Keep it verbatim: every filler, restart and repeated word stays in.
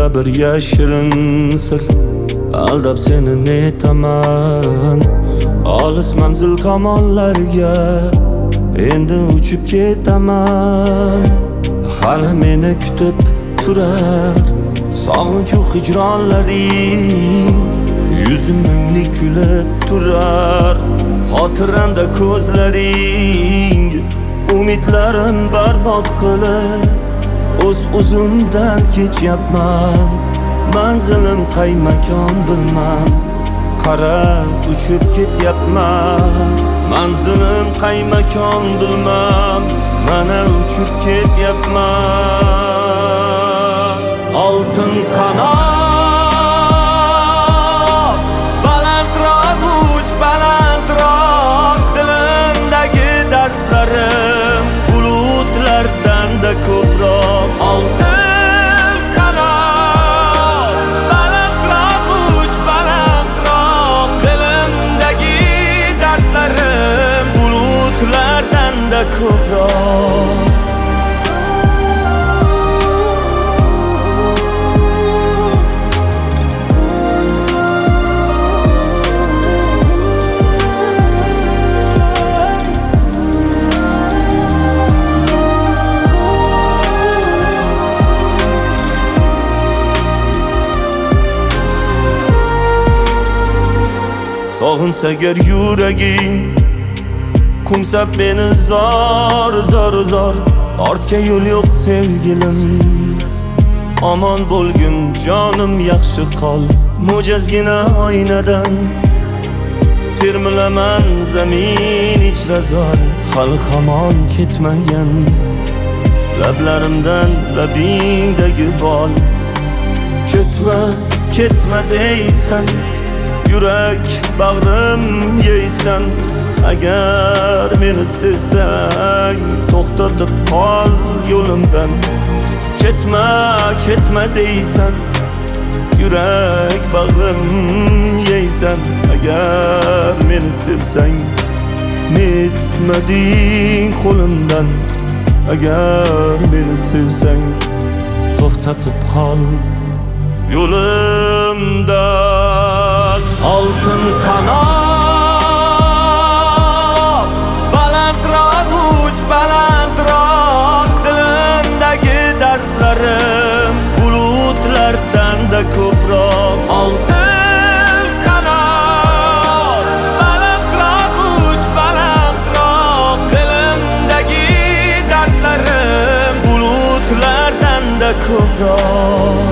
bir yashirin sir, aldab seni netaman. Olis manzil tomonlarga endi uchib ketaman. Hali meni kutib turar sog'inchu hijronlaring, yuzim mungli kulib turar xotiramda ko'zlaring. Umidlarim barbod qilib o'z o'zimdan kechyapman. Manzilim qay makon bilmam, qara uchib ketyapman. Manzilim qay makon bilmam, mana uchib ketyapman. Oltin qanot balandroq uch, balandroq. Dilimdagi dardlarim bulutlardan da ko'proq. Oltin qanot balandroq uch, balandroq. Dilimdagi dardlarim bulutlardan da ko'proq. Sog'insa agar yuraging, qo'msab beni zor zor zor. Ortga yo'l yo'q sevgilim, omon bo'lgin jonim, yaxshi qol. Mo'jazgina oynadan termilaman zamin ichra zor. Hali hamon ketmagan lablarimdan labingdagi bol. Ketma ketma deysan, yurak bag'rim yeysan. Agar meni sevsang to'xtatib qol yo'limdan. Ketma ketma deysan, yurak bag'rim yeysan. Agar meni sevsang ne tutmading qo'limdan. Agar meni sevsang to'xtatib qol yo'limdan. Oltin qanot balandroq uch, balandroq. Dilimdagi dardlarim bulutlardan da ko'proq. Oltin qanot balandroq uch, balandroq. Dilimdagi dardlarim bulutlardan da ko'proq.